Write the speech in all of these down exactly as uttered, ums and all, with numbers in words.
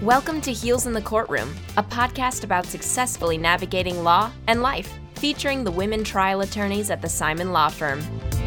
Welcome to Heels in the Courtroom, a podcast about successfully navigating law and life, featuring the women trial attorneys at the Simon Law Firm.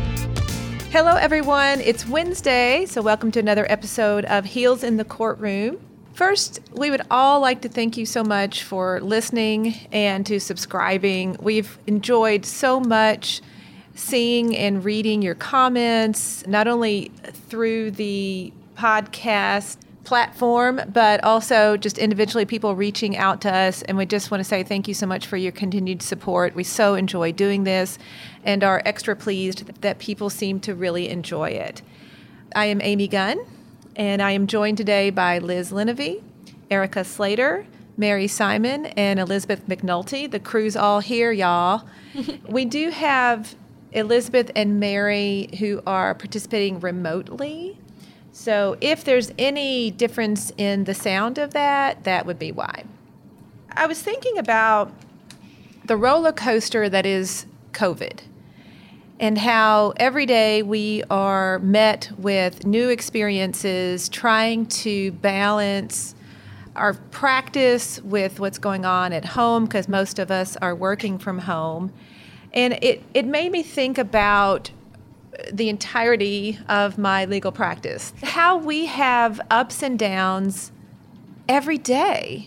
Hello, everyone. It's Wednesday, so welcome to another episode of Heels in the Courtroom. First, we would all like to thank you so much for listening and to subscribing. We've enjoyed so much seeing and reading your comments, not only through the podcast platform, but also just individually people reaching out to us. And we just want to say thank you so much for your continued support. We so enjoy doing this and are extra pleased that people seem to really enjoy it. I am Amy Gunn, and I am joined today by Liz Linovey, Erica Slater, Mary Simon, and Elizabeth McNulty. The crew's all here, y'all. We do have Elizabeth and Mary who are participating remotely. So if there's any difference in the sound of that, that would be why. I was thinking about the roller coaster that is COVID and how every day we are met with new experiences, trying to balance our practice with what's going on at home, because most of us are working from home. And it, it made me think about the entirety of my legal practice, how we have ups and downs every day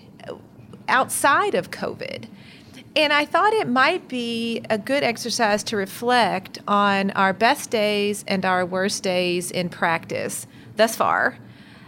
outside of COVID. And I thought it might be a good exercise to reflect on our best days and our worst days in practice thus far,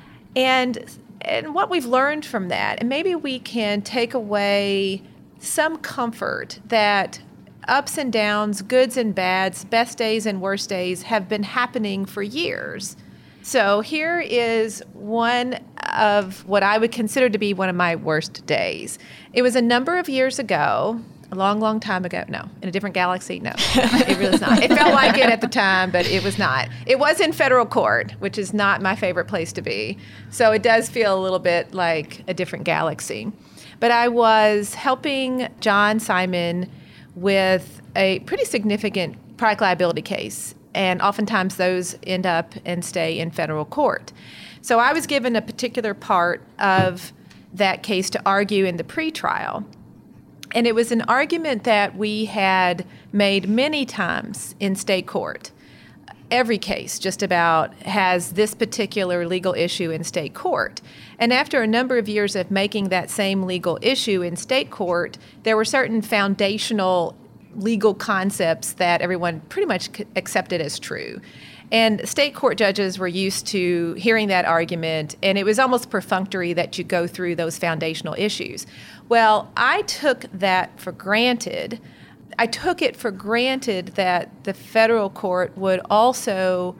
and and what we've learned from that. And maybe we can take away some comfort that ups and downs, goods and bads, best days and worst days have been happening for years. So here is one of what I would consider to be one of my worst days. It was a number of years ago, a long, long time ago. No, in a different galaxy. No, it really is not. It felt like it at the time, but it was not. It was in federal court, which is not my favorite place to be. So it does feel a little bit like a different galaxy. But I was helping John Simon with a pretty significant product liability case, and oftentimes those end up and stay in federal court. So I was given a particular part of that case to argue in the pretrial, and it was an argument that we had made many times in state court. Every case just about has this particular legal issue in state court. And after a number of years of making that same legal issue in state court, there were certain foundational legal concepts that everyone pretty much accepted as true. And state court judges were used to hearing that argument, and it was almost perfunctory that you go through those foundational issues. Well, I took that for granted. I took it for granted that the federal court would also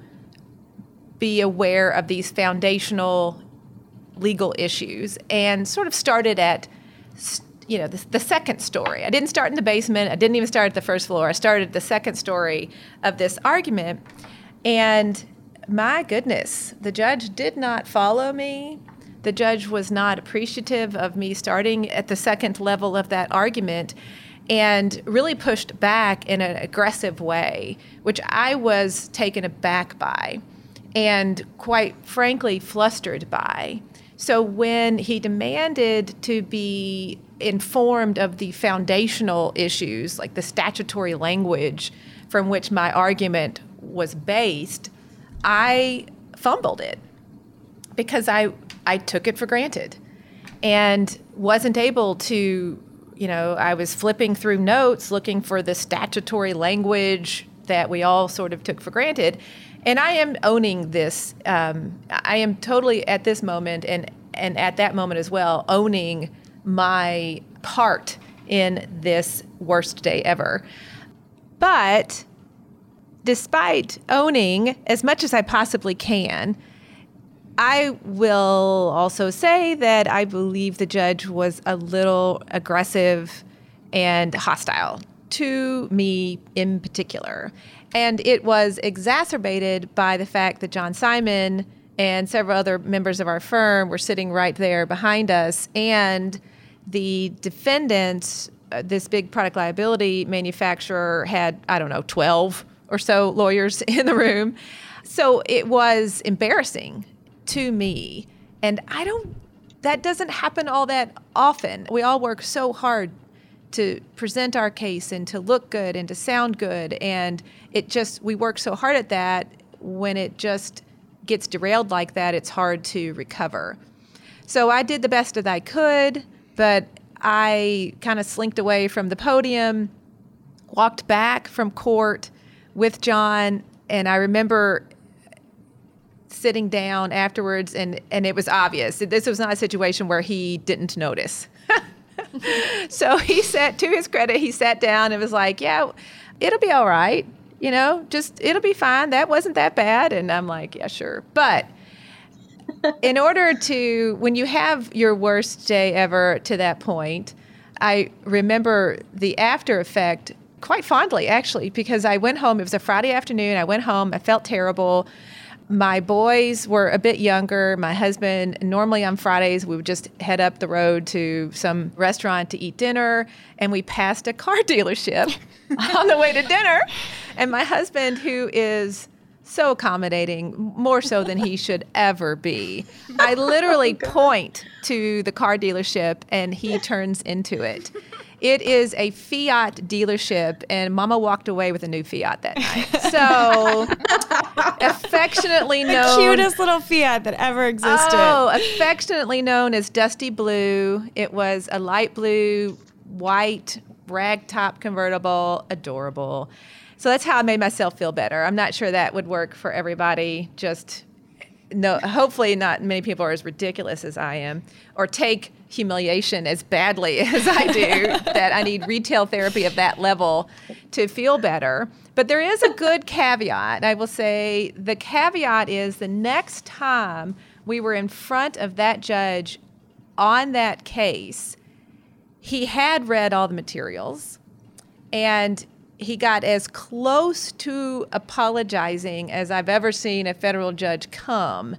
be aware of these foundational legal issues, and sort of started at, you know, the, the second story. I didn't start in the basement. I didn't even start at the first floor. I started at the second story of this argument. And my goodness, the judge did not follow me. The judge was not appreciative of me starting at the second level of that argument, and really pushed back in an aggressive way, which I was taken aback by and quite frankly flustered by. So when he demanded to be informed of the foundational issues, like the statutory language from which my argument was based, I fumbled it because I, I took it for granted and wasn't able to, you know, I was flipping through notes looking for the statutory language that we all sort of took for granted. And I am owning this. Um, I am totally at this moment and, and at that moment as well, owning my part in this worst day ever. But despite owning as much as I possibly can, I will also say that I believe the judge was a little aggressive and hostile to me in particular. And it was exacerbated by the fact that John Simon and several other members of our firm were sitting right there behind us, and the defendants, uh, this big product liability manufacturer, had, I don't know, twelve or so lawyers in the room. So it was embarrassing to me. And I don't that doesn't happen all that often. We all work so hard to present our case and to look good and to sound good. And it just, we work so hard at that. When it just gets derailed like that, it's hard to recover. So I did the best that I could, but I kind of slinked away from the podium, walked back from court with John, and I remember sitting down afterwards, and, and it was obvious. This was not a situation where he didn't notice. So he sat, to his credit, he sat down and was like, yeah, it'll be all right. You know, just, it'll be fine. That wasn't that bad. And I'm like, yeah, sure. But in order to, when you have your worst day ever to that point, I remember the after effect quite fondly, actually, because I went home. It was a Friday afternoon. I went home. I felt terrible. My boys were a bit younger. My husband, normally on Fridays, we would just head up the road to some restaurant to eat dinner, and we passed a car dealership on the way to dinner. And my husband, who is so accommodating, more so than he should ever be, I literally oh point to the car dealership, and he turns into it. It is a Fiat dealership, and Mama walked away with a new Fiat that night. So, affectionately known... The cutest little Fiat that ever existed. Oh, affectionately known as Dusty Blue. It was a light blue, white, ragtop convertible, adorable. So that's how I made myself feel better. I'm not sure that would work for everybody. Just, no. Hopefully not many people are as ridiculous as I am, or take humiliation as badly as I do, that I need retail therapy of that level to feel better. But there is a good caveat. I will say the caveat is the next time we were in front of that judge on that case, he had read all the materials, and he got as close to apologizing as I've ever seen a federal judge come,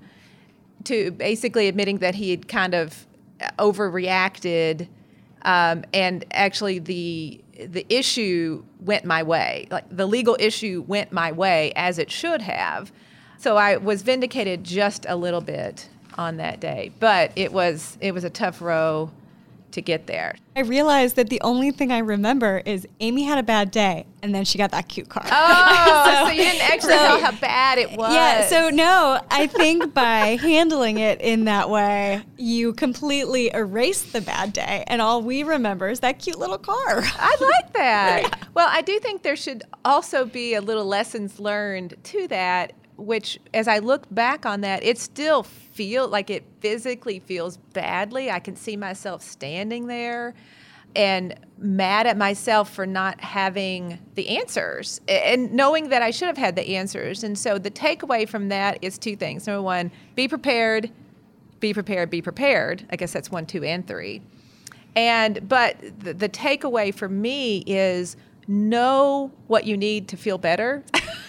to basically admitting that he had kind of overreacted, um, and actually the the issue went my way. Like, the legal issue went my way, as it should have. So I was vindicated just a little bit on that day, but it was it was a tough row to get there. I realized that the only thing I remember is Amy had a bad day, and then she got that cute car. Oh, so, so you didn't actually so, know how bad it was. Yeah, so no, I think by handling it in that way, you completely erase the bad day, and all we remember is that cute little car. I like that. Yeah. Well, I do think there should also be a little lessons learned to that, which, as I look back on that, it still feels like it physically feels badly. I can see myself standing there and mad at myself for not having the answers, and knowing that I should have had the answers. And so the takeaway from that is two things. Number one, be prepared, be prepared, be prepared. I guess that's one, two, and three. And but the, the takeaway for me is know what you need to feel better.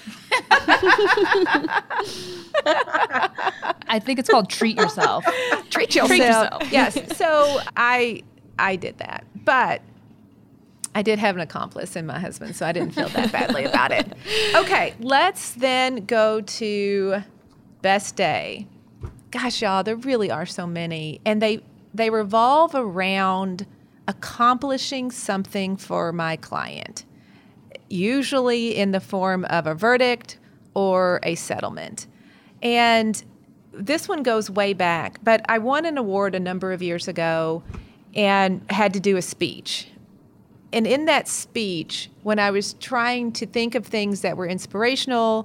I think it's called treat yourself. Treat yourself. Treat yourself. Yes. So I I did that, but I did have an accomplice in my husband, so I didn't feel that badly about it. Okay, let's then go to best day. Gosh, y'all, there really are so many, and they they revolve around accomplishing something for my client, usually in the form of a verdict or a settlement. And this one goes way back, but I won an award a number of years ago and had to do a speech. And in that speech, when I was trying to think of things that were inspirational,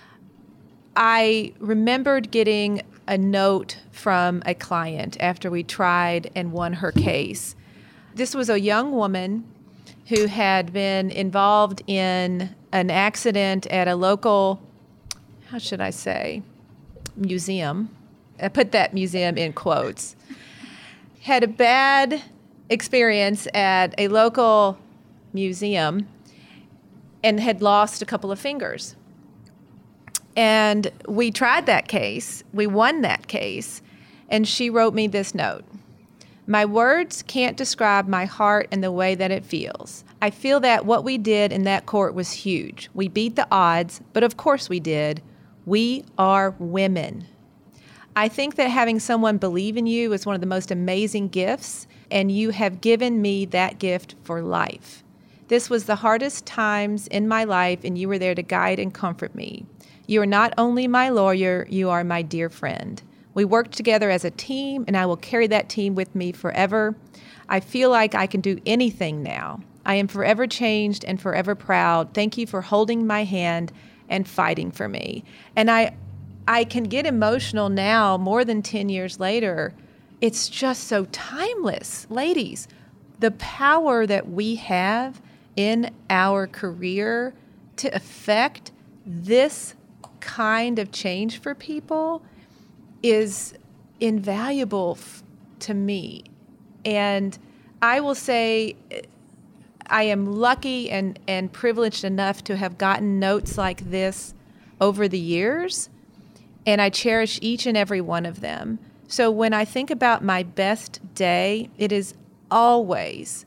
I remembered getting a note from a client after we tried and won her case. This was a young woman who had been involved in an accident at a local, how should I say, museum. I put that museum in quotes. Had a bad experience at a local museum and had lost a couple of fingers. And we tried that case. We won that case. And she wrote me this note. My words can't describe my heart and the way that it feels. I feel that what we did in that court was huge. We beat the odds, but of course we did. We are women. I think that having someone believe in you is one of the most amazing gifts, and you have given me that gift for life. This was the hardest times in my life, and you were there to guide and comfort me. You are not only my lawyer, you are my dear friend. We worked together as a team, and I will carry that team with me forever. I feel like I can do anything now. I am forever changed and forever proud. Thank you for holding my hand and fighting for me. And I I can get emotional now, more than ten years later. It's just so timeless. Ladies, the power that we have in our career to affect this kind of change for people is invaluable f- to me. And I will say I am lucky and, and privileged enough to have gotten notes like this over the years, and I cherish each and every one of them. So when I think about my best day, it is always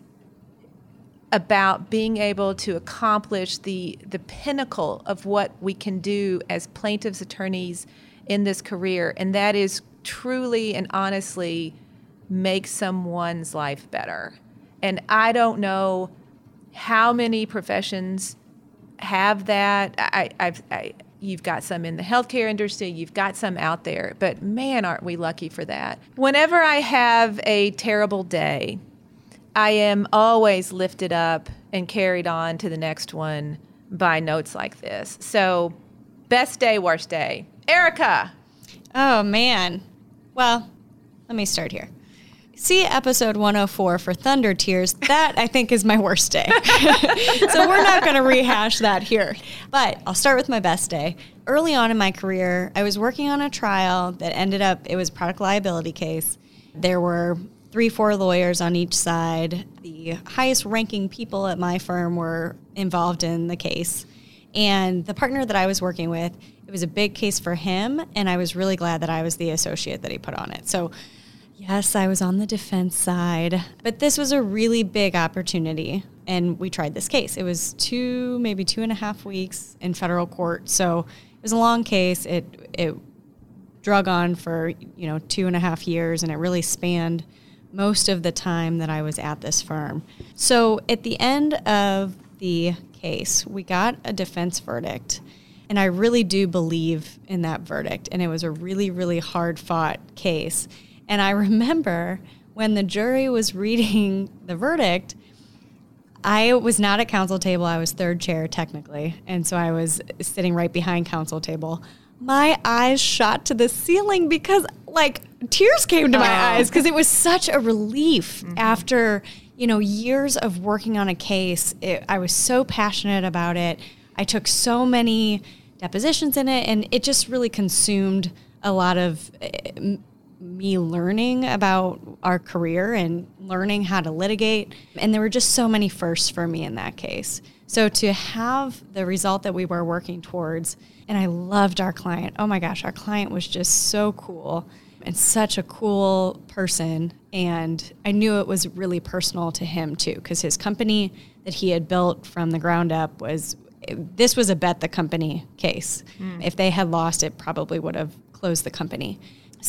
about being able to accomplish the the pinnacle of what we can do as plaintiffs' attorneys in this career, and that is truly and honestly make someone's life better. And I don't know how many professions have that. I, I've, I, you've got some in the healthcare industry, you've got some out there, but man, aren't we lucky for that. Whenever I have a terrible day, I am always lifted up and carried on to the next one by notes like this. So, best day, worst day. Erica. Oh, man. Well, let me start here. See episode one oh four for Thunder Tears. That, I think, is my worst day. So we're not going to rehash that here. But I'll start with my best day. Early on in my career, I was working on a trial that ended up, it was a product liability case. There were three, four lawyers on each side. The highest ranking people at my firm were involved in the case. And the partner that I was working with, it was a big case for him, and I was really glad that I was the associate that he put on it. So, yes, I was on the defense side, but this was a really big opportunity, and we tried this case. It was two, maybe two and a half weeks in federal court, so it was a long case. It it drug on for, you know, two and a half years, and it really spanned most of the time that I was at this firm. So at the end of the case, we got a defense verdict. And I really do believe in that verdict. And it was a really, really hard-fought case. And I remember when the jury was reading the verdict, I was not at counsel table. I was third chair, technically. And so I was sitting right behind counsel table. My eyes shot to the ceiling because, like, tears came to my oh. eyes because it was such a relief mm-hmm. after, you know, years of working on a case. It, I was so passionate about it. I took so many depositions in it, and it just really consumed a lot of uh, me learning about our career and learning how to litigate. And there were just so many firsts for me in that case. So to have the result that we were working towards, and I loved our client. Oh my gosh, our client was just so cool and such a cool person. And I knew it was really personal to him too, because his company that he had built from the ground up was, this was a bet the company case. Mm. If they had lost, it probably would have closed the company.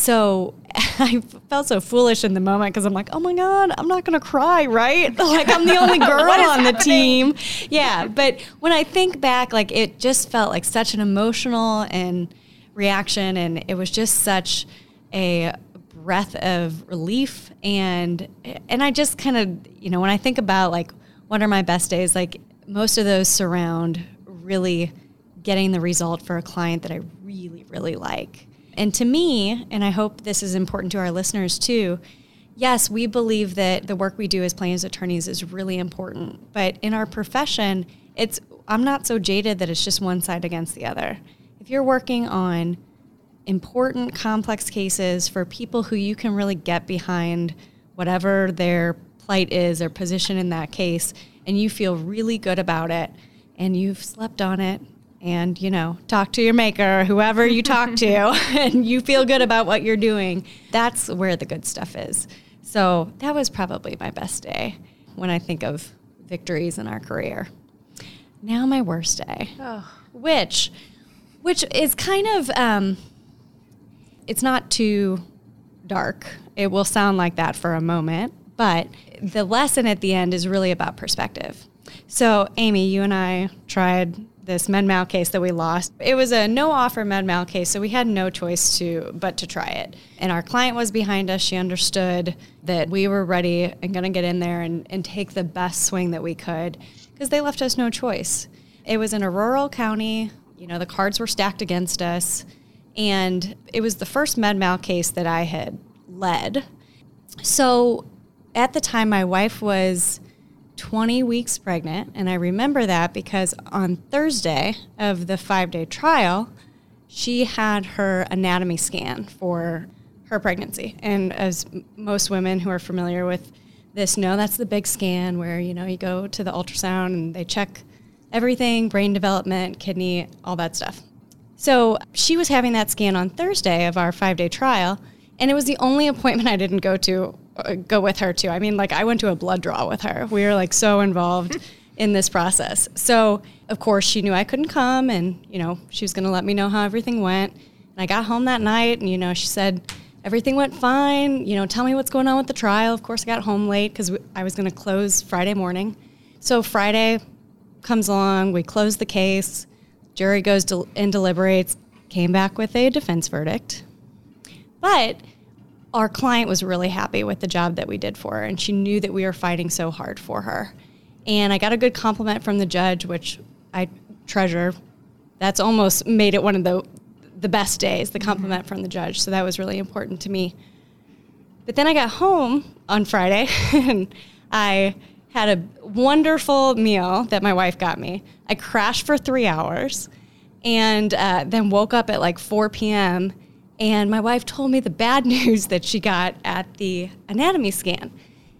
So I felt so foolish in the moment because I'm like, oh my God, I'm not going to cry, right? Like I'm the only girl on the team. Yeah. But when I think back, like it just felt like such an emotional and reaction. And it was just such a breath of relief. And, and I just kind of, you know, when I think about like, what are my best days? Like most of those surround really getting the result for a client that I really, really like. And to me, and I hope this is important to our listeners too, yes, we believe that the work we do as plaintiffs' attorneys is really important. But in our profession, it's I'm not so jaded that it's just one side against the other. If you're working on important, complex cases for people who you can really get behind whatever their plight is or position in that case, and you feel really good about it, and you've slept on it, and, you know, talk to your maker, whoever you talk to, and you feel good about what you're doing, that's where the good stuff is. So that was probably my best day when I think of victories in our career. Now my worst day, oh. which which is kind of, um, it's not too dark. It will sound like that for a moment, but the lesson at the end is really about perspective. So, Amy, you and I tried this med-mal case that we lost. It was a no-offer med-mal case, so we had no choice to but to try it. And our client was behind us. She understood that we were ready and going to get in there and, and take the best swing that we could because they left us no choice. It was in a rural county. You know, the cards were stacked against us. And it was the first med-mal case that I had led. So at the time, my wife was twenty weeks pregnant, and I remember that because on Thursday of the five-day trial, she had her anatomy scan for her pregnancy. And as most women who are familiar with this know, that's the big scan where, you know, you go to the ultrasound and they check everything, brain development, kidney, all that stuff. So she was having that scan on Thursday of our five-day trial, and it was the only appointment I didn't go to, uh, go with her to. I mean, like, I went to a blood draw with her. We were, like, so involved in this process. So, of course, she knew I couldn't come, and, you know, she was going to let me know how everything went. And I got home that night, and, you know, she said, everything went fine. You know, tell me what's going on with the trial. Of course, I got home late because I was going to close Friday morning. So Friday comes along, we close the case. Jury goes to, and deliberates, came back with a defense verdict. But our client was really happy with the job that we did for her, and she knew that we were fighting so hard for her. And I got a good compliment from the judge, which I treasure. That's almost made it one of the the best days, the compliment mm-hmm. from the judge. So that was really important to me. But then I got home on Friday, and I had a wonderful meal that my wife got me. I crashed for three hours and uh, then woke up at like four p.m. And my wife told me the bad news that she got at the anatomy scan.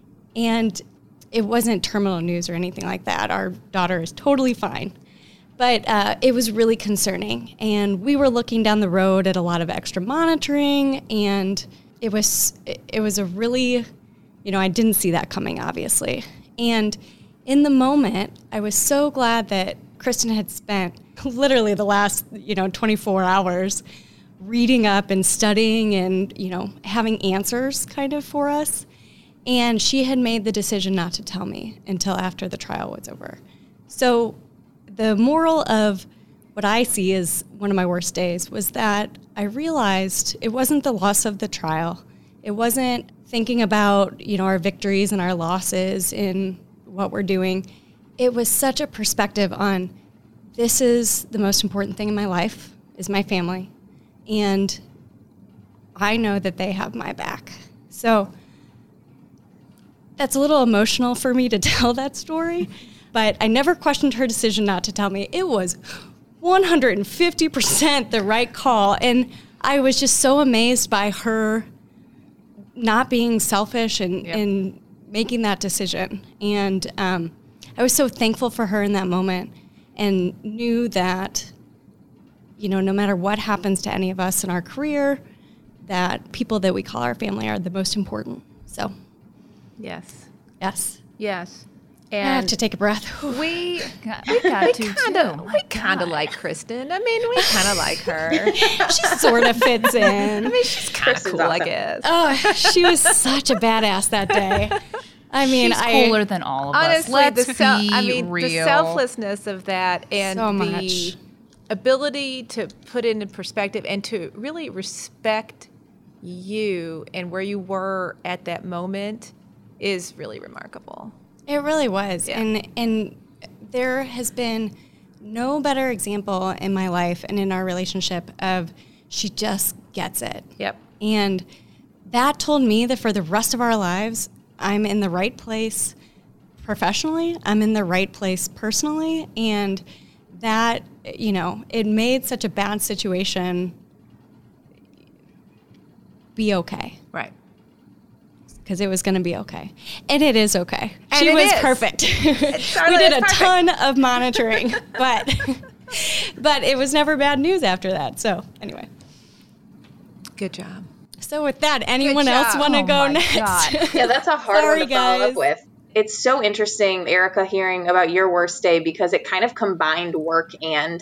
And it wasn't terminal news or anything like that. Our daughter is totally fine. But uh, it was really concerning. And we were looking down the road at a lot of extra monitoring. And it was it was a really, you know, I didn't see that coming, obviously. And in the moment, I was so glad that Kristen had spent literally the last, you know, twenty-four hours reading up and studying and, you know, having answers kind of for us. And she had made the decision not to tell me until after the trial was over. So the moral of what I see as one of my worst days was that I realized it wasn't the loss of the trial. It wasn't thinking about, you know, our victories and our losses in what we're doing. It was such a perspective on this is the most important thing in my life is my family. And I know that they have my back. So that's a little emotional for me to tell that story, but I never questioned her decision not to tell me. It was one hundred fifty percent the right call. And I was just so amazed by her not being selfish and, yep. and making that decision. And um, I was so thankful for her in that moment and knew that, you know, no matter what happens to any of us in our career, that people that we call our family are the most important. So, yes. Yes. Yes. And I have to take a breath. we we got we to kind of too. we kind of like Kristen. I mean, we kind of like her. She sort of fits in. I mean, she's kind of cool, I guess. Oh, she was such a badass that day. I mean, she's I, cooler than all of honestly, us. Let's the sel- be I mean, real. the selflessness of that and So the much. ability to put it in perspective and to really respect you and where you were at that moment is really remarkable. It really was. Yeah. And and there has been no better example in my life and in our relationship of she just gets it. Yep. And that told me that for the rest of our lives, I'm in the right place professionally. I'm in the right place personally. And that, you know, it made such a bad situation be okay. Right. Because it was going to be okay. And it is okay. And she it was is. perfect. Charlotte we did is a perfect. ton of monitoring, but but it was never bad news after that. So anyway. Good job. So with that, anyone Good else job. want to Oh go my next? God. Yeah, that's a hard Sorry, one to follow guys. up with. It's so interesting, Erica, hearing about your worst day because it kind of combined work and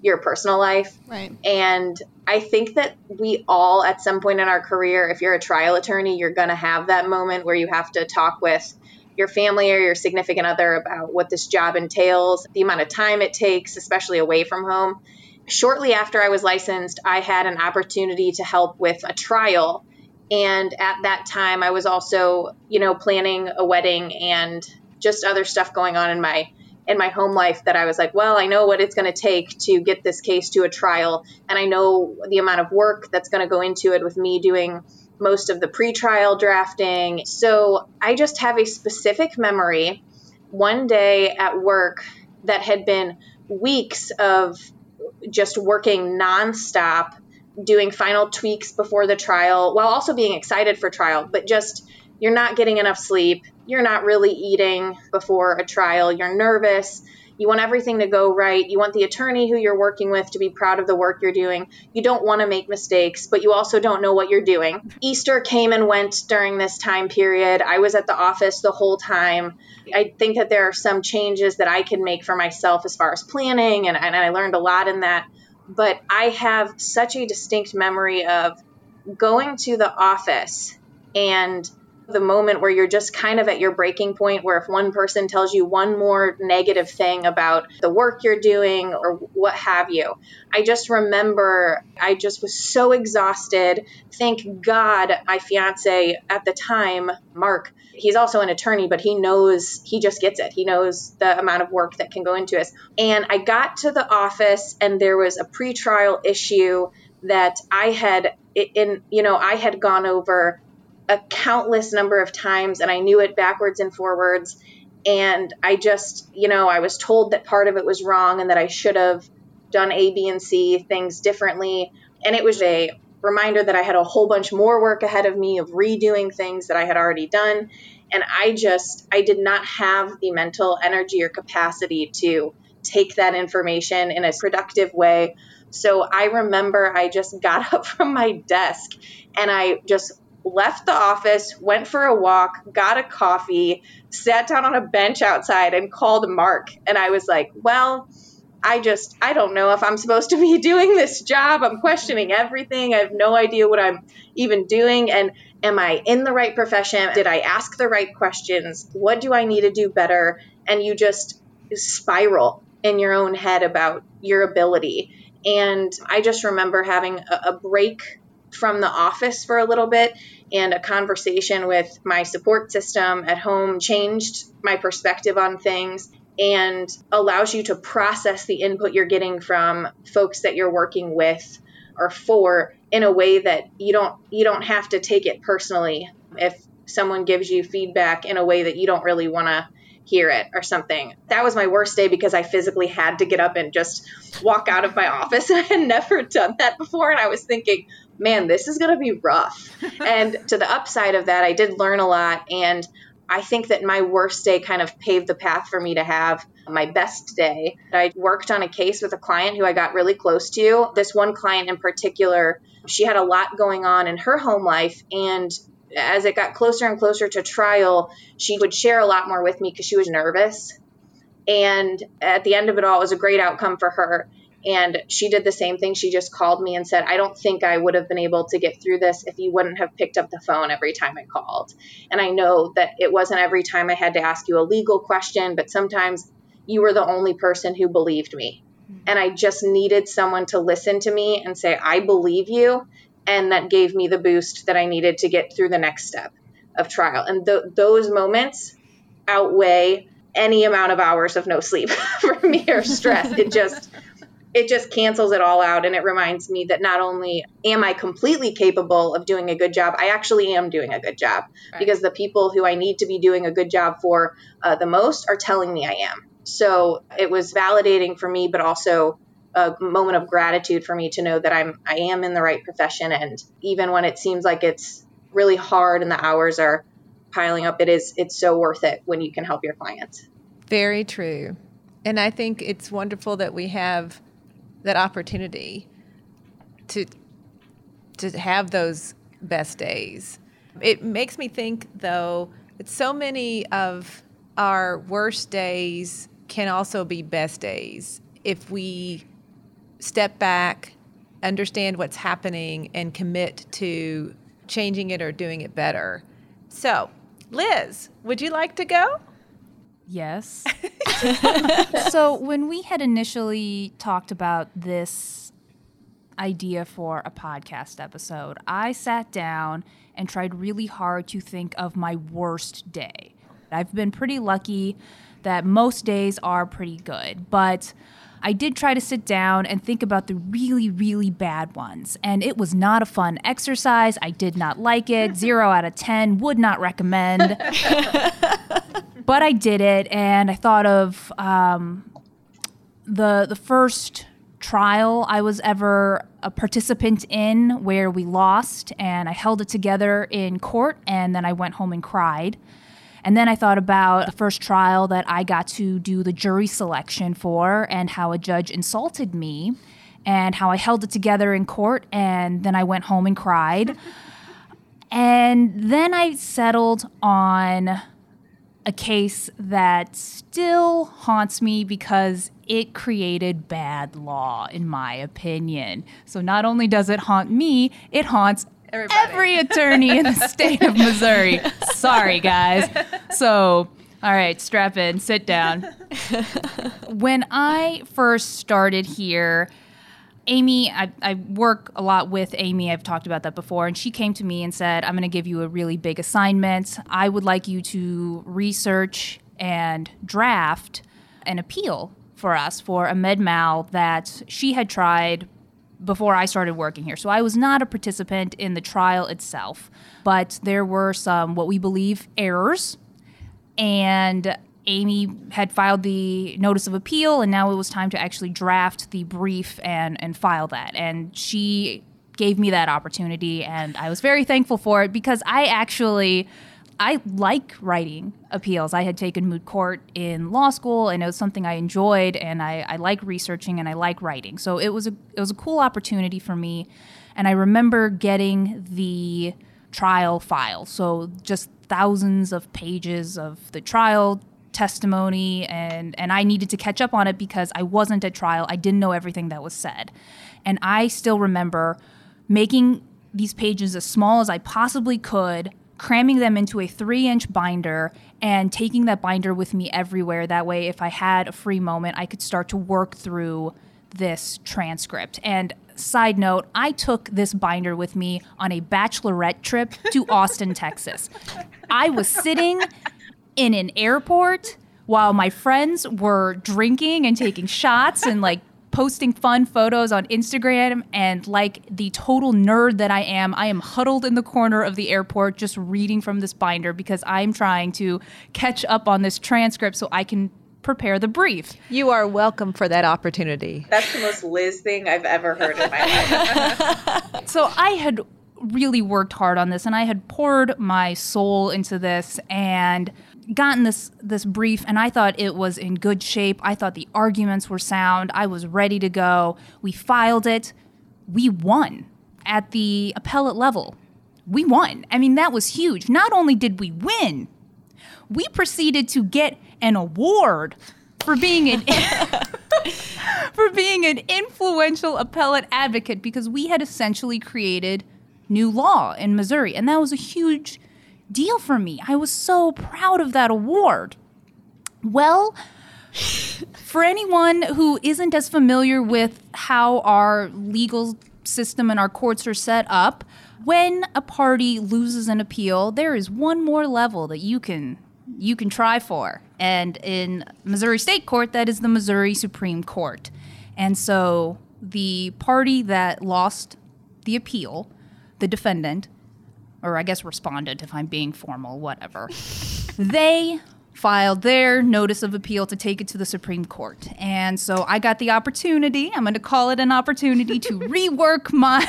your personal life. Right. And I think that we all, at some point in our career, if you're a trial attorney, you're going to have that moment where you have to talk with your family or your significant other about what this job entails, the amount of time it takes, especially away from home. Shortly after I was licensed, I had an opportunity to help with a trial. And at that time, I was also, you know, planning a wedding and just other stuff going on in my in my home life that I was like, well, I know what it's going to take to get this case to a trial. And I know the amount of work that's going to go into it with me doing most of the pretrial drafting. So I just have a specific memory one day at work that had been weeks of just working nonstop, doing final tweaks before the trial while also being excited for trial, but just you're not getting enough sleep. You're not really eating before a trial. You're nervous. You want everything to go right. You want the attorney who you're working with to be proud of the work you're doing. You don't want to make mistakes, but you also don't know what you're doing. Easter came and went during this time period. I was at the office the whole time. I think that there are some changes that I can make for myself as far as planning, and, and I learned a lot in that. But I have such a distinct memory of going to the office and the moment where you're just kind of at your breaking point, where if one person tells you one more negative thing about the work you're doing or what have you, I just remember I just was so exhausted. Thank God my fiance at the time, Mark, he's also an attorney, but he knows, he just gets it. He knows the amount of work that can go into it. And I got to the office and there was a pretrial issue that I had in, you know, I had gone over a countless number of times and I knew it backwards and forwards. And I just, you know, I was told that part of it was wrong and that I should have done A, B, and C things differently. And it was a reminder that I had a whole bunch more work ahead of me of redoing things that I had already done. And I just, I did not have the mental energy or capacity to take that information in a productive way. So I remember I just got up from my desk and I just left the office, went for a walk, got a coffee, sat down on a bench outside and called Mark. And I was like, well, I just, I don't know if I'm supposed to be doing this job. I'm questioning everything. I have no idea what I'm even doing. And am I in the right profession? Did I ask the right questions? What do I need to do better? And you just spiral in your own head about your ability. And I just remember having a, a break from the office for a little bit, and a conversation with my support system at home changed my perspective on things and allows you to process the input you're getting from folks that you're working with or for in a way that you don't you don't have to take it personally if someone gives you feedback in a way that you don't really want to hear it or something. That was my worst day because I physically had to get up and just walk out of my office. I had never done that before. And I was thinking, man, this is going to be rough. And to the upside of that, I did learn a lot. And I think that my worst day kind of paved the path for me to have my best day. I worked on a case with a client who I got really close to. This one client in particular, she had a lot going on in her home life. And as it got closer and closer to trial, she would share a lot more with me because she was nervous. And at the end of it all, it was a great outcome for her. And she did the same thing. She just called me and said, I don't think I would have been able to get through this if you wouldn't have picked up the phone every time I called. And I know that it wasn't every time I had to ask you a legal question, but sometimes you were the only person who believed me. And I just needed someone to listen to me and say, I believe you. And that gave me the boost that I needed to get through the next step of trial. And th- those moments outweigh any amount of hours of no sleep for me or stress. It just, it just cancels it all out. And it reminds me that not only am I completely capable of doing a good job, I actually am doing a good job. Right. Because the people who I need to be doing a good job for uh, the most are telling me I am. So it was validating for me, but also a moment of gratitude for me to know that I'm, I am in the right profession. And even when it seems like it's really hard and the hours are piling up, it is, it's so worth it when you can help your clients. Very true. And I think it's wonderful that we have that opportunity to, to have those best days. It makes me think though, that so many of our worst days can also be best days if we step back, understand what's happening, and commit to changing it or doing it better. So, Liz, would you like to go? Yes. So when we had initially talked about this idea for a podcast episode, I sat down and tried really hard to think of my worst day. I've been pretty lucky that most days are pretty good, but I did try to sit down and think about the really, really bad ones. And it was not a fun exercise. I did not like it. Zero out of ten, would not recommend. But I did it, and I thought of um, the the first trial I was ever a participant in where we lost, and I held it together in court, and then I went home and cried. And then I thought about the first trial that I got to do the jury selection for and how a judge insulted me and how I held it together in court, and then I went home and cried. And then I settled on a case that still haunts me because it created bad law, in my opinion. So not only does it haunt me, it haunts Everybody. Every attorney in the state of Missouri. Sorry, guys. So, all right, strap in, sit down. When I first started here, Amy, I, I work a lot with Amy. I've talked about that before. And she came to me and said, I'm going to give you a really big assignment. I would like you to research and draft an appeal for us for a med mal that she had tried before I started working here. So I was not a participant in the trial itself, but there were some, what we believe, errors. And Amy had filed the notice of appeal, and now it was time to actually draft the brief and, and file that. And she gave me that opportunity, and I was very thankful for it because I actually, I like writing appeals. I had taken moot court in law school, and it was something I enjoyed, and I, I like researching and I like writing. So it was a it was a cool opportunity for me. And I remember getting the trial file, so just thousands of pages of the trial testimony, and, and I needed to catch up on it because I wasn't at trial. I didn't know everything that was said. And I still remember making these pages as small as I possibly could, cramming them into a three-inch binder and taking that binder with me everywhere. That way, if I had a free moment, I could start to work through this transcript. And side note, I took this binder with me on a bachelorette trip to Austin, Texas. I was sitting in an airport while my friends were drinking and taking shots and like posting fun photos on Instagram, and like the total nerd that I am, I am huddled in the corner of the airport just reading from this binder because I'm trying to catch up on this transcript so I can prepare the brief. You are welcome for that opportunity. That's the most Liz thing I've ever heard in my life. So I had really worked hard on this, and I had poured my soul into this and gotten this this brief, and I thought it was in good shape. I thought the arguments were sound. I was ready to go. We filed it. We won at the appellate level. We won. I mean, that was huge. Not only did we win, we proceeded to get an award for being an for being an influential appellate advocate, because we had essentially created new law in Missouri, and that was a huge deal for me. I was so proud of that award. Well, for anyone who isn't as familiar with how our legal system and our courts are set up, when a party loses an appeal, there is one more level that you can you can try for. And in Missouri State Court, that is the Missouri Supreme Court. And so the party that lost the appeal, the defendant, or I guess respondent if I'm being formal, whatever, they filed their notice of appeal to take it to the Supreme Court. And so I got the opportunity, I'm going to call it an opportunity, to rework my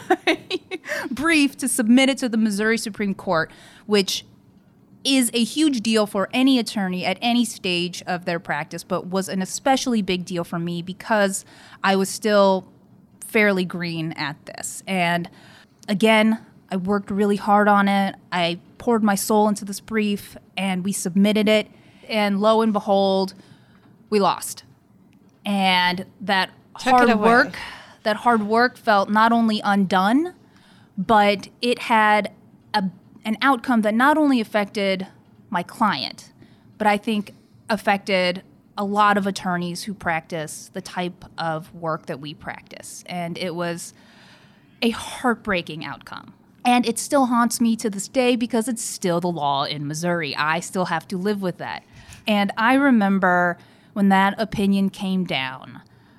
brief to submit it to the Missouri Supreme Court, which is a huge deal for any attorney at any stage of their practice, but was an especially big deal for me because I was still fairly green at this. And again, I worked really hard on it. I poured my soul into this brief, and we submitted it. And lo and behold, we lost. And that Took it hard away. work, that hard work felt not only undone, but it had a, an outcome that not only affected my client, but I think affected a lot of attorneys who practice the type of work that we practice. And it was a heartbreaking outcome. And it still haunts me to this day because it's still the law in Missouri. I still have to live with that. And I remember when that opinion came down,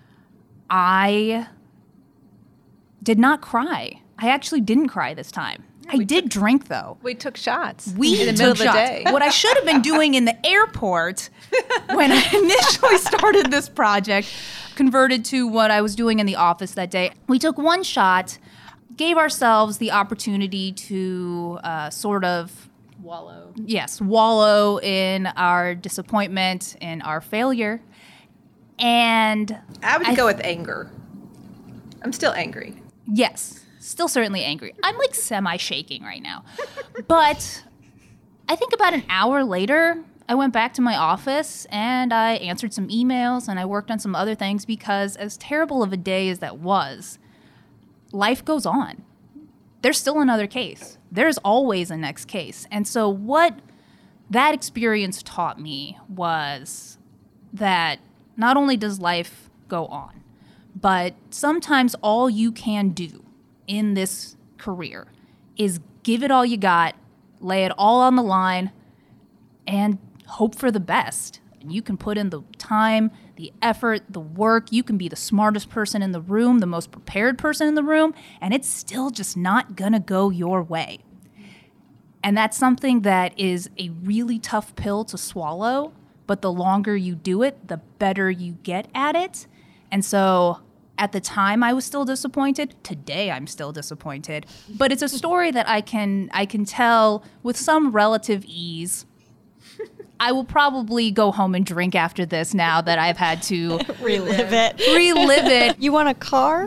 I did not cry. I actually didn't cry this time. I did drink, though. We took shots We in the took middle of the shots. day. What I should have been doing in the airport when I initially started this project converted to what I was doing in the office that day. We took one shot, gave ourselves the opportunity to uh, sort of Wallow. yes, wallow in our disappointment, in our failure. And I would I- go with anger. I'm still angry. yes, still certainly angry. I'm like semi-shaking right now. But I think about an hour later, I went back to my office and I answered some emails and I worked on some other things because as terrible of a day as that was, life goes on. There's still another case. There's always a next case. And so what that experience taught me was that not only does life go on, but sometimes all you can do in this career is give it all you got, lay it all on the line, and hope for the best. And you can put in the time, the effort, the work. You can be the smartest person in the room, the most prepared person in the room, and it's still just not gonna go your way. And that's something that is a really tough pill to swallow, but the longer you do it, the better you get at it. And so at the time I was still disappointed. Today I'm still disappointed. But it's a story that I can I can tell with some relative ease. I will probably go home and drink after this now that I've had to Relive it. relive it. You want a car?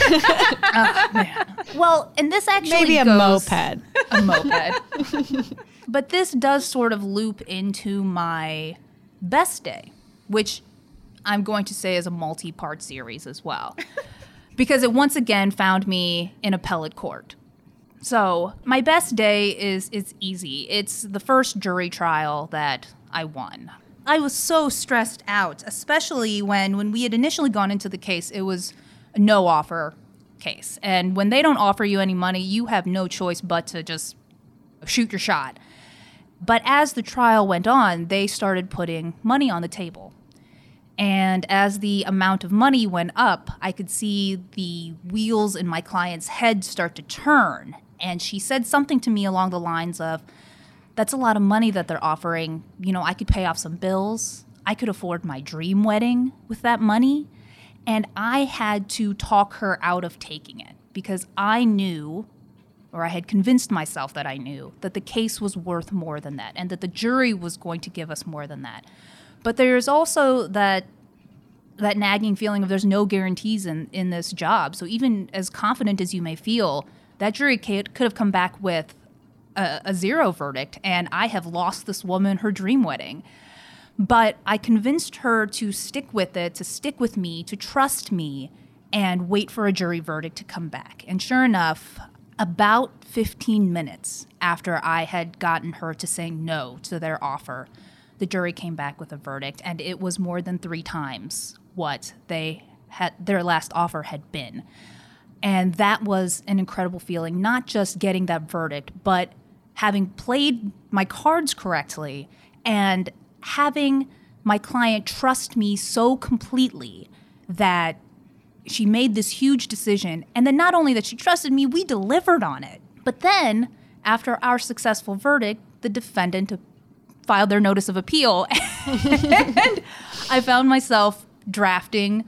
Well, and this actually Maybe a goes, moped. a moped. But this does sort of loop into my best day, which I'm going to say is a multi-part series as well, because it once again found me in appellate court. So my best day is is easy. It's the first jury trial that I won. I was so stressed out, especially when when we had initially gone into the case, it was a no offer case. And when they don't offer you any money, you have no choice but to just shoot your shot. But as the trial went on, they started putting money on the table. And as the amount of money went up, I could see the wheels in my client's head start to turn. And she said something to me along the lines of, that's a lot of money that they're offering. You know, I could pay off some bills. I could afford my dream wedding with that money. And I had to talk her out of taking it because I knew, or I had convinced myself that I knew, that the case was worth more than that and that the jury was going to give us more than that. But there's also that that nagging feeling of there's no guarantees in, in this job. So even as confident as you may feel, that jury could, could have come back with a, a zero verdict, and I have lost this woman her dream wedding. But I convinced her to stick with it, to stick with me, to trust me, and wait for a jury verdict to come back. And sure enough, about fifteen minutes after I had gotten her to say no to their offer, the jury came back with a verdict, and it was more than three times what they had their last offer had been. And that was an incredible feeling, not just getting that verdict, but having played my cards correctly and having my client trust me so completely that she made this huge decision. And then not only that she trusted me, we delivered on it. But then, after our successful verdict, the defendant filed their notice of appeal. And I found myself drafting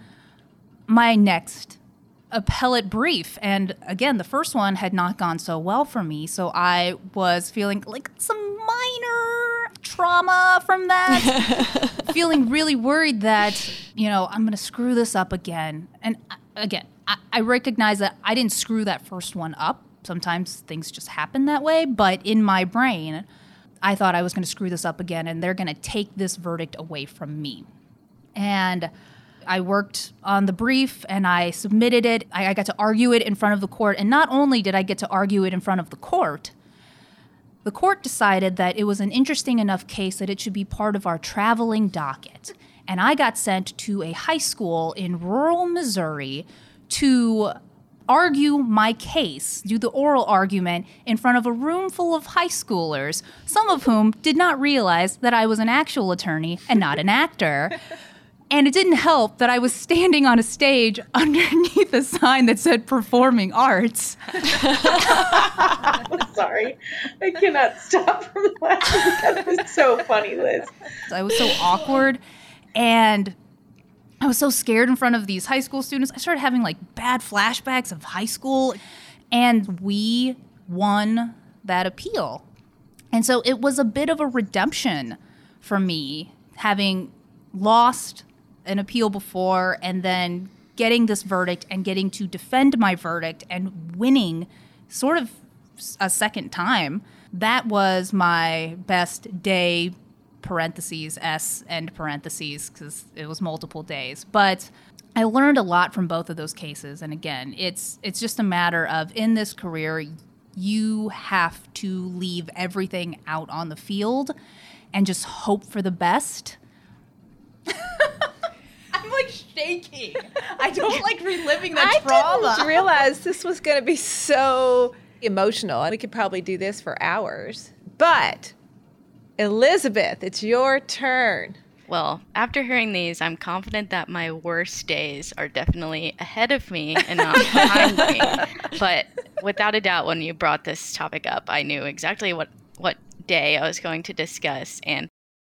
my next appellate brief. And again, the first one had not gone so well for me. So I was feeling like some minor trauma from that, feeling really worried that, you know, I'm going to screw this up again. And again, I, I recognize that I didn't screw that first one up. Sometimes things just happen that way. But in my brain, I thought I was going to screw this up again and they're going to take this verdict away from me. And I worked on the brief and I submitted it. I, I got to argue it in front of the court. And not only did I get to argue it in front of the court, the court decided that it was an interesting enough case that it should be part of our traveling docket. And I got sent to a high school in rural Missouri to argue my case, do the oral argument in front of a room full of high schoolers, some of whom did not realize that I was an actual attorney and not an actor. And it didn't help that I was standing on a stage underneath a sign that said performing arts. I'm sorry. I cannot stop from laughing. That was so funny, Liz. I was so awkward. And I was so scared in front of these high school students. I started having like bad flashbacks of high school. And we won that appeal. And so it was a bit of a redemption for me, having lost an appeal before and then getting this verdict and getting to defend my verdict and winning sort of a second time. That was my best day, parentheses, S end parentheses, because it was multiple days. But I learned a lot from both of those cases. And again, it's it's just a matter of, in this career, you have to leave everything out on the field and just hope for the best. I'm like shaking. I don't like reliving that I trauma. I didn't realize this was going to be so emotional. We could probably do this for hours. But Elizabeth, it's your turn. Well, after hearing these, I'm confident that my worst days are definitely ahead of me and not behind me. But without a doubt, when you brought this topic up, I knew exactly what, what day I was going to discuss. And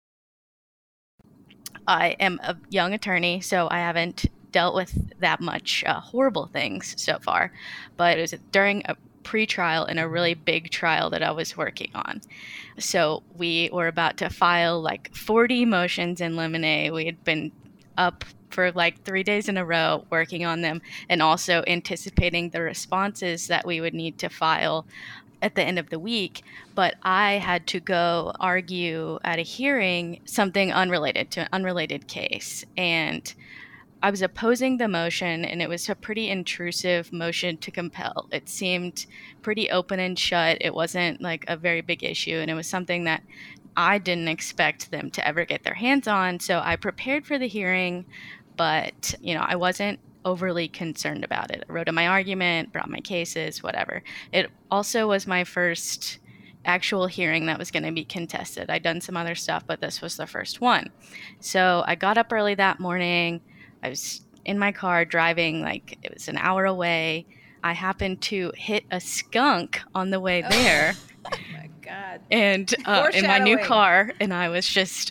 I am a young attorney, so I haven't dealt with that much uh, horrible things so far. But it was during a pre-trial in a really big trial that I was working on. So we were about to file like forty motions in limine. We had been up for like three days in a row working on them and also anticipating the responses that we would need to file at the end of the week. But I had to go argue at a hearing something unrelated to an unrelated case. And I was opposing the motion, and it was a pretty intrusive motion to compel. It seemed pretty open and shut. It wasn't like a very big issue, and it was something that I didn't expect them to ever get their hands on. So I prepared for the hearing, but, you know, I wasn't overly concerned about it. I wrote in my argument, brought my cases, whatever. It also was my first actual hearing that was going to be contested. I'd done some other stuff, but this was the first one. So I got up early that morning. I was in my car driving, like it was an hour away. I happened to hit a skunk on the way there. Oh my God. And uh, in my new car, and I was just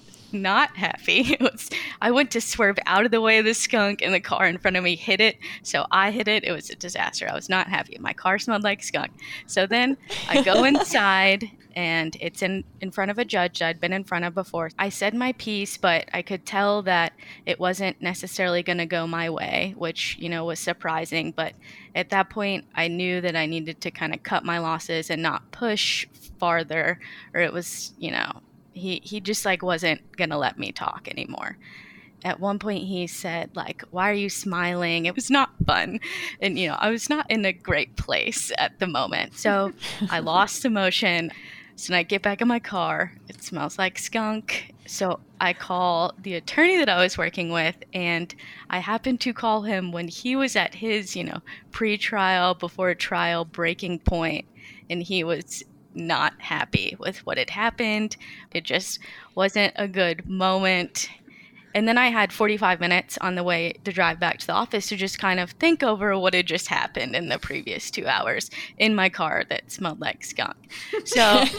not happy. It was, I went to swerve out of the way of the skunk, and the car in front of me hit it. So I hit it. It was a disaster. I was not happy. My car smelled like skunk. So then I go inside, and it's in, in front of a judge I'd been in front of before. I said my piece, but I could tell that it wasn't necessarily going to go my way, which, you know, was surprising. But at that point, I knew that I needed to kind of cut my losses and not push farther, or it was, you know, he, he just like wasn't going to let me talk anymore. At one point he said, like, why are you smiling? It was not fun. And, you know, I was not in a great place at the moment. So I lost emotion. So then I get back in my car. It smells like skunk. So I call the attorney that I was working with, and I happened to call him when he was at his, you know, pre-trial, before trial breaking point, and he was not happy with what had happened. It just wasn't a good moment. And then I had forty-five minutes on the way to drive back to the office to just kind of think over what had just happened in the previous two hours in my car that smelled like skunk. So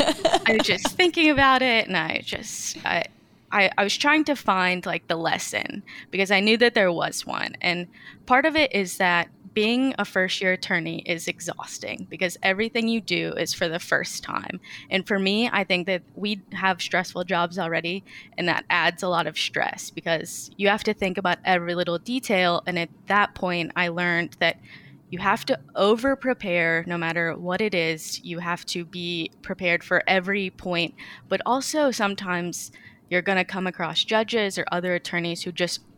I was just thinking about it, and I just, I, I, I was trying to find like the lesson, because I knew that there was one. And part of it is that being a first-year attorney is exhausting, because everything you do is for the first time. And for me, I think that we have stressful jobs already, and that adds a lot of stress because you have to think about every little detail. And at that point, I learned that you have to over-prepare no matter what it is. You have to be prepared for every point, but also sometimes you're going to come across judges or other attorneys who just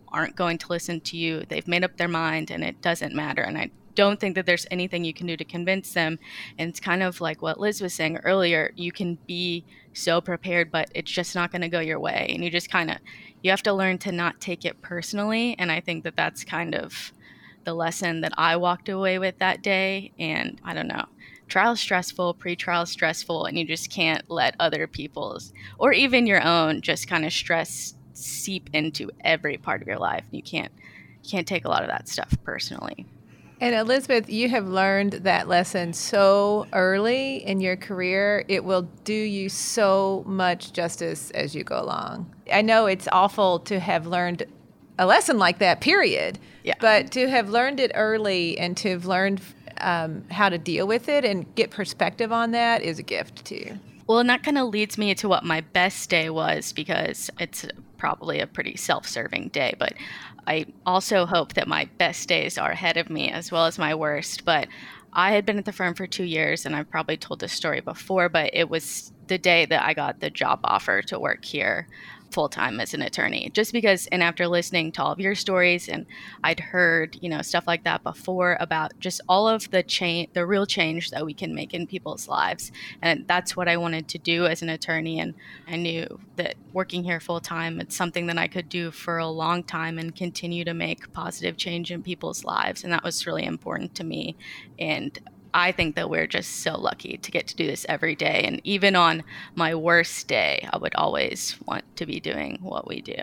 aren't going to listen to you. They've made up their mind and it doesn't matter. And I don't think that there's anything you can do to convince them. And it's kind of like what Liz was saying earlier. You can be so prepared, but it's just not going to go your way. And you just kind of, you have to learn to not take it personally. And I think that that's kind of the lesson that I walked away with that day. And I don't know, trial stressful, pre-trial stressful, and you just can't let other people's or even your own just kind of stress seep into every part of your life. You can't, you can't take a lot of that stuff personally. And Elizabeth, you have learned that lesson so early in your career. It will do you so much justice as you go along. I know it's awful to have learned a lesson like that, period. Yeah. But to have learned it early and to have learned um, how to deal with it and get perspective on that is a gift too. Well, and that kind of leads me to what my best day was, because it's probably a pretty self-serving day, but I also hope that my best days are ahead of me as well as my worst. But I had been at the firm for two years, and I've probably told this story before, but it was the day that I got the job offer to work here full-time as an attorney, just because, and after listening to all of your stories, and I'd heard, you know, stuff like that before about just all of the change, the real change that we can make in people's lives. And that's what I wanted to do as an attorney. And I knew that working here full-time, it's something that I could do for a long time and continue to make positive change in people's lives. And that was really important to me. And I think that we're just so lucky to get to do this every day. And even on my worst day, I would always want to be doing what we do.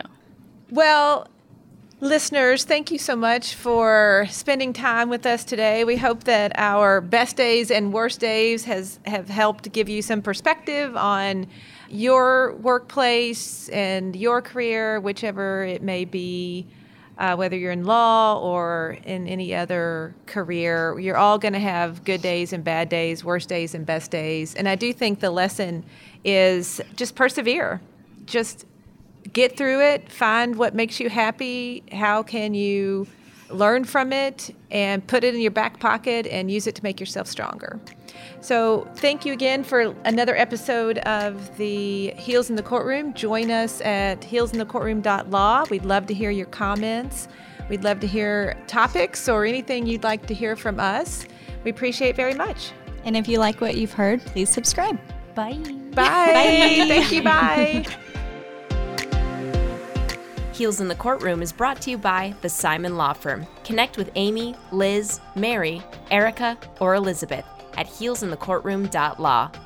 Well, listeners, thank you so much for spending time with us today. We hope that our best days and worst days has have helped give you some perspective on your workplace and your career, whichever it may be. Uh, whether you're in law or in any other career, you're all going to have good days and bad days, worst days and best days. And I do think the lesson is just persevere. Just get through it, find what makes you happy, how can you learn from it, and put it in your back pocket and use it to make yourself stronger. So thank you again for another episode of the Heels in the Courtroom. Join us at heels in the courtroom dot law. We'd love to hear your comments. We'd love to hear topics or anything you'd like to hear from us. We appreciate it very much. And if you like what you've heard, please subscribe. Bye. Bye. Bye. Thank you. Bye. Heels in the Courtroom is brought to you by the Simon Law Firm. Connect with Amy, Liz, Mary, Erica, or Elizabeth at heels in the courtroom dot law.